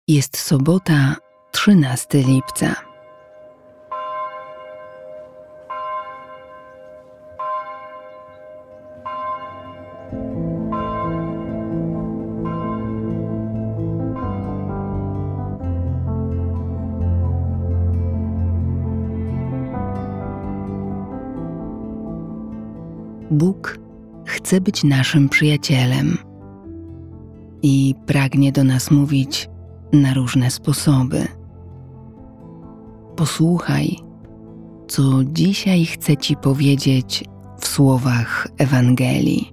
Jest sobota, 13 lipca. Bóg chce być naszym przyjacielem i pragnie do nas mówić na różne sposoby. Posłuchaj, co dzisiaj chcę Ci powiedzieć w słowach Ewangelii.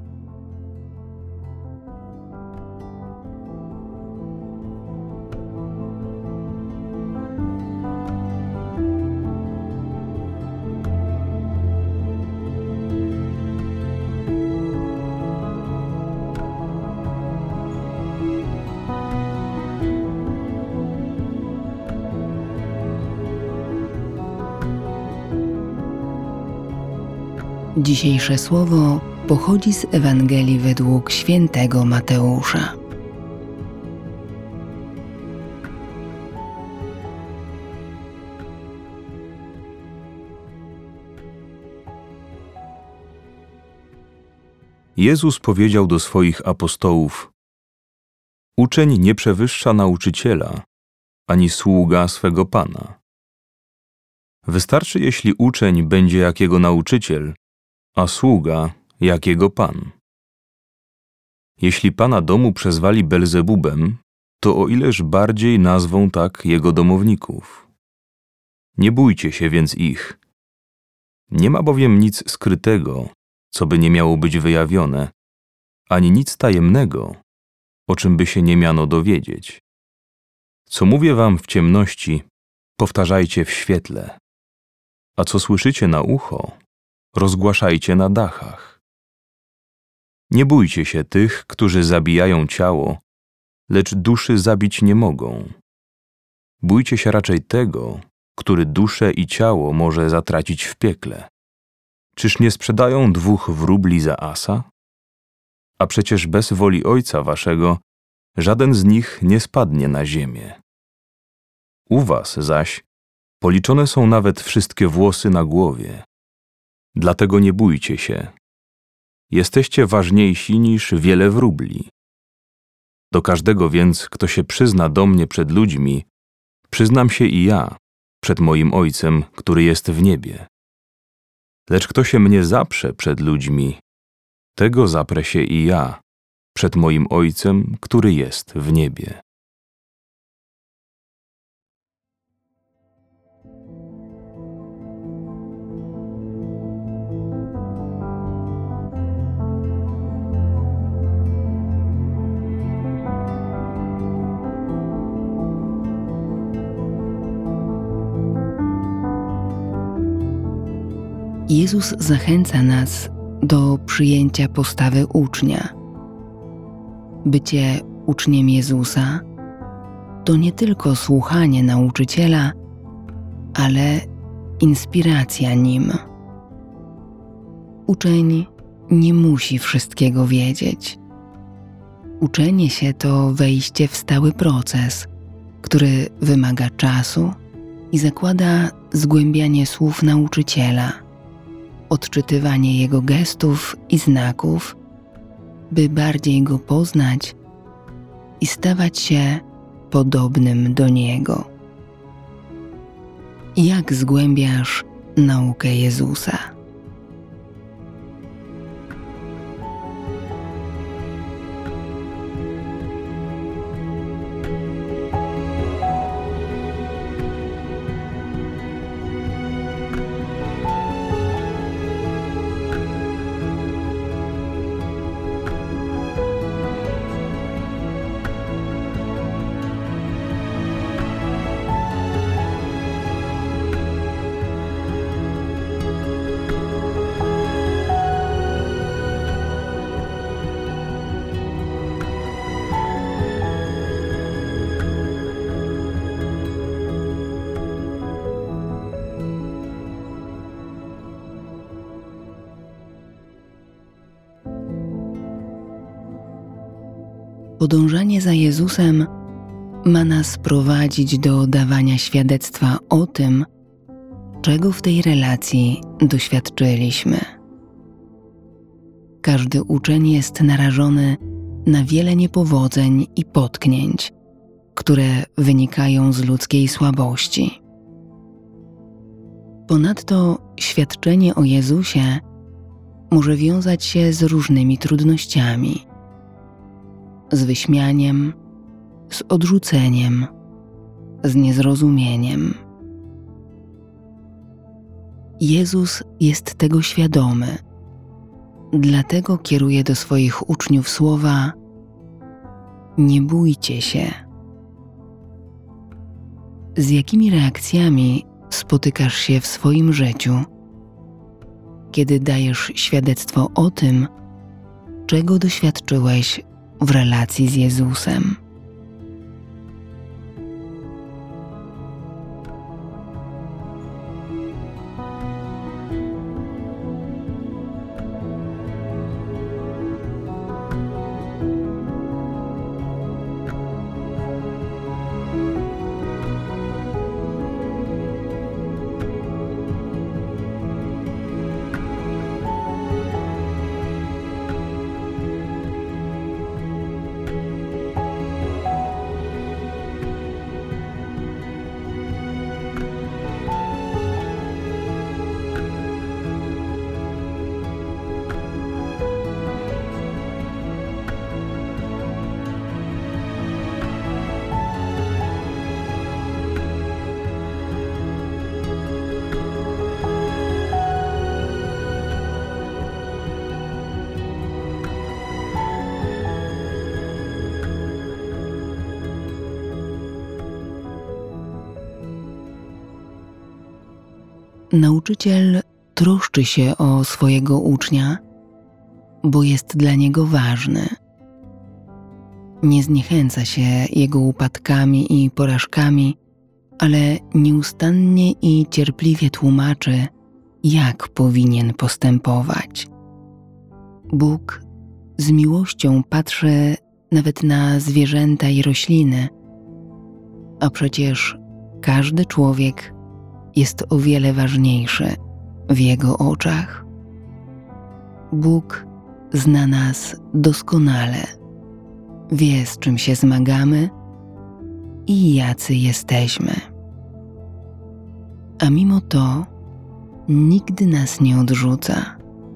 Dzisiejsze słowo pochodzi z Ewangelii według świętego Mateusza. Jezus powiedział do swoich apostołów: Uczeń nie przewyższa nauczyciela, ani sługa swego Pana. Wystarczy, jeśli uczeń będzie jak jego nauczyciel, a sługa jak jego Pan. Jeśli Pana domu przezwali Belzebubem, to o ileż bardziej nazwą tak jego domowników. Nie bójcie się więc ich. Nie ma bowiem nic skrytego, co by nie miało być wyjawione, ani nic tajemnego, o czym by się nie miano dowiedzieć. Co mówię wam w ciemności, powtarzajcie w świetle, a co słyszycie na ucho, rozgłaszajcie na dachach. Nie bójcie się tych, którzy zabijają ciało, lecz duszy zabić nie mogą. Bójcie się raczej tego, który duszę i ciało może zatracić w piekle. Czyż nie sprzedają 2 wróbli za asa? A przecież bez woli Ojca waszego żaden z nich nie spadnie na ziemię. U was zaś policzone są nawet wszystkie włosy na głowie. Dlatego nie bójcie się. Jesteście ważniejsi niż wiele wróbli. Do każdego więc, kto się przyzna do mnie przed ludźmi, przyznam się i ja przed moim Ojcem, który jest w niebie. Lecz kto się mnie zaprze przed ludźmi, tego zaprę się i ja przed moim Ojcem, który jest w niebie. Jezus zachęca nas do przyjęcia postawy ucznia. Bycie uczniem Jezusa to nie tylko słuchanie nauczyciela, ale inspiracja nim. Uczeń nie musi wszystkiego wiedzieć. Uczenie się to wejście w stały proces, który wymaga czasu i zakłada zgłębianie słów nauczyciela, odczytywanie jego gestów i znaków, by bardziej go poznać i stawać się podobnym do niego. Jak zgłębiasz naukę Jezusa? Podążanie za Jezusem ma nas prowadzić do dawania świadectwa o tym, czego w tej relacji doświadczyliśmy. Każdy uczeń jest narażony na wiele niepowodzeń i potknięć, które wynikają z ludzkiej słabości. Ponadto świadczenie o Jezusie może wiązać się z różnymi trudnościami, z wyśmianiem, z odrzuceniem, z niezrozumieniem. Jezus jest tego świadomy, dlatego kieruje do swoich uczniów słowa: nie bójcie się. Z jakimi reakcjami spotykasz się w swoim życiu, kiedy dajesz świadectwo o tym, czego doświadczyłeś w relacji z Jezusem? Nauczyciel troszczy się o swojego ucznia, bo jest dla niego ważny. Nie zniechęca się jego upadkami i porażkami, ale nieustannie i cierpliwie tłumaczy, jak powinien postępować. Bóg z miłością patrzy nawet na zwierzęta i rośliny, a przecież każdy człowiek jest o wiele ważniejszy w Jego oczach. Bóg zna nas doskonale, wie, z czym się zmagamy i jacy jesteśmy. A mimo to nigdy nas nie odrzuca.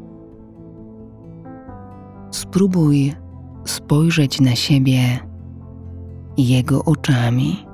Spróbuj spojrzeć na siebie Jego oczami.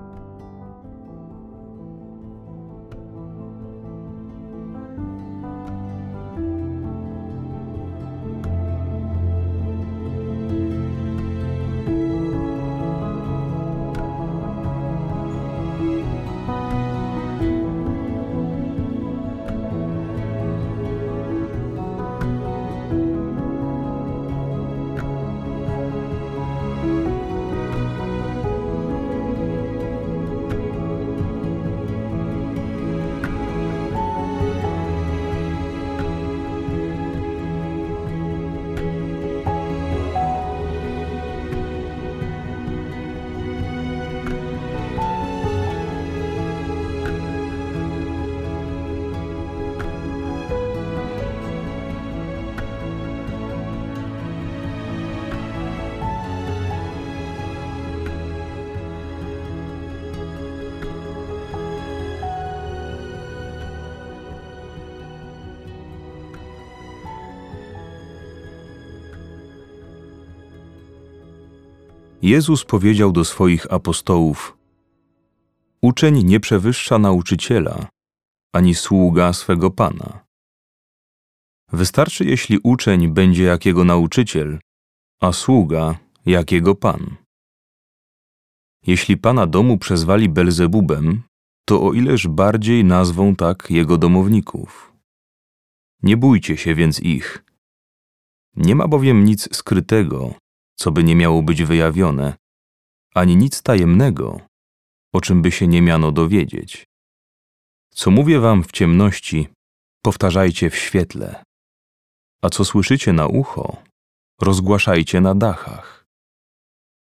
Jezus powiedział do swoich apostołów: uczeń nie przewyższa nauczyciela, ani sługa swego Pana. Wystarczy, jeśli uczeń będzie jak jego nauczyciel, a sługa jak jego Pan. Jeśli Pana domu przezwali Belzebubem, to o ileż bardziej nazwą tak jego domowników. Nie bójcie się więc ich. Nie ma bowiem nic skrytego, co by nie miało być wyjawione, ani nic tajemnego, o czym by się nie miano dowiedzieć. Co mówię wam w ciemności, powtarzajcie w świetle, a co słyszycie na ucho, rozgłaszajcie na dachach.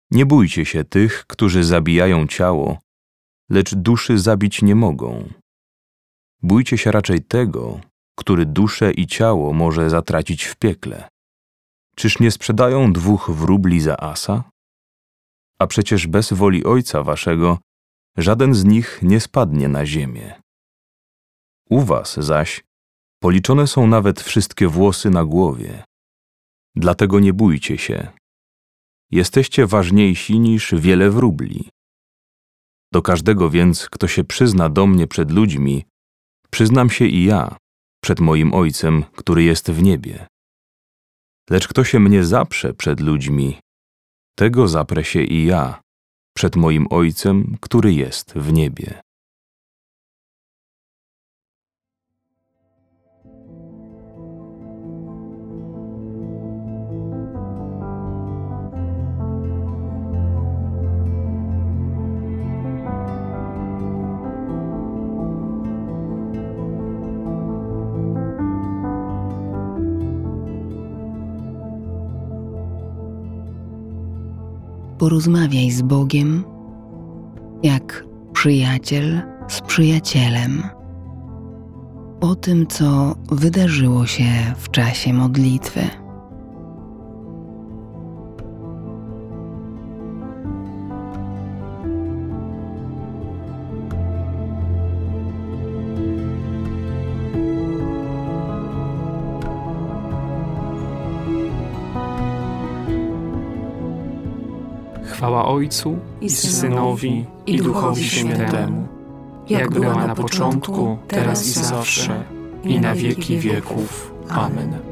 Nie bójcie się tych, którzy zabijają ciało, lecz duszy zabić nie mogą. Bójcie się raczej tego, który duszę i ciało może zatracić w piekle. Czyż nie sprzedają 2 wróbli za asa? A przecież bez woli Ojca waszego żaden z nich nie spadnie na ziemię. U was zaś policzone są nawet wszystkie włosy na głowie. Dlatego nie bójcie się. Jesteście ważniejsi niż wiele wróbli. Do każdego więc, kto się przyzna do mnie przed ludźmi, przyznam się i ja przed moim Ojcem, który jest w niebie. Lecz kto się mnie zaprze przed ludźmi, tego zaprę się i ja przed moim Ojcem, który jest w niebie. Porozmawiaj z Bogiem jak przyjaciel z przyjacielem o tym, co wydarzyło się w czasie modlitwy. Chwała Ojcu i Synowi i Duchowi Świętemu, jak była na początku, teraz i zawsze, i na wieki wieków. Amen.